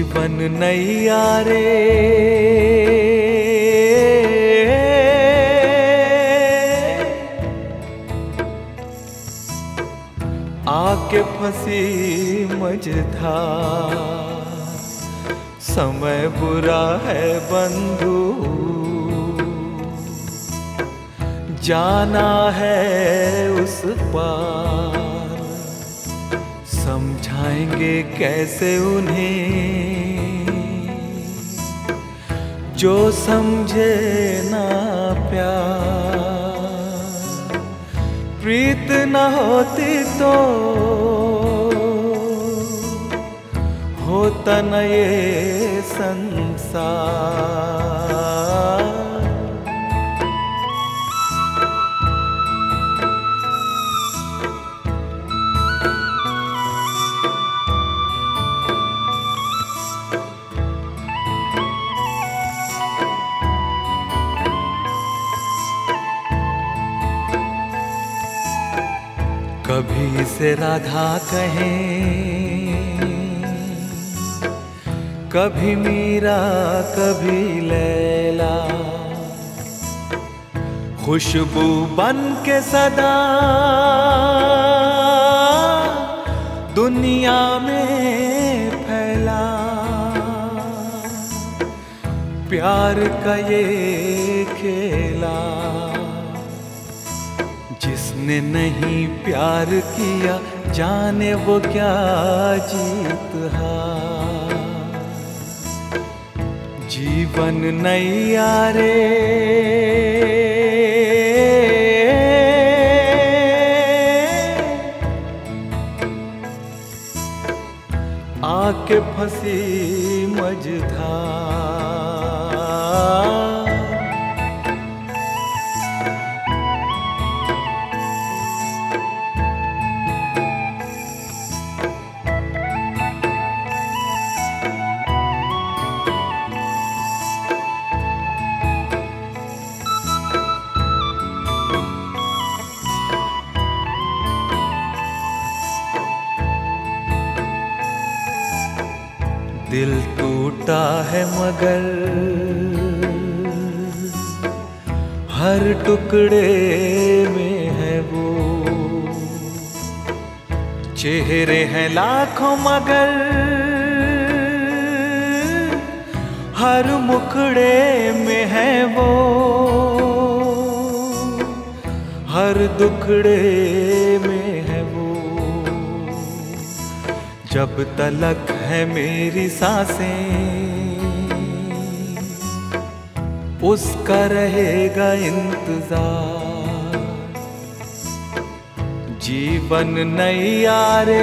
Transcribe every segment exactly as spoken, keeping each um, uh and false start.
जीवन नैया रे आके फंसी मझधार। समय बुरा है बंधु, जाना है उस पार। समझाएंगे कैसे उन्हें जो समझे ना प्यार। प्रीत न होती तो होता न ये संसार। कभी से राधा कहें, कभी मीरा कभी लैला। खुशबू बन के सदा दुनिया में फैला। प्यार का ये खेला, जिसने नहीं प्यार किया जाने वो क्या जीत हार। जीवन नैया रे आके फंसी मझधार। दिल टूटा है मगर हर टुकड़े में है वो। चेहरे हैं लाखों मगर हर मुखड़े में है वो। हर दुखड़े में है वो। जब तलक है मेरी सांसें उसका रहेगा इंतजार। जीवन नैया रे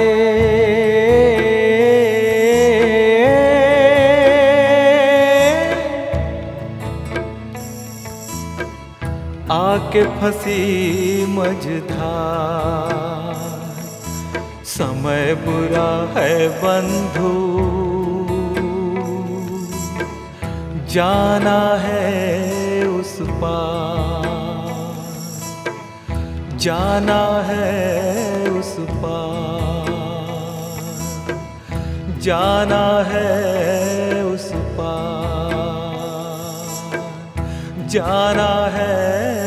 आके फंसी मझधार। समय बुरा है बंधु, जाना है उस पार। जाना है उस पार। जाना है उस पार। जाना है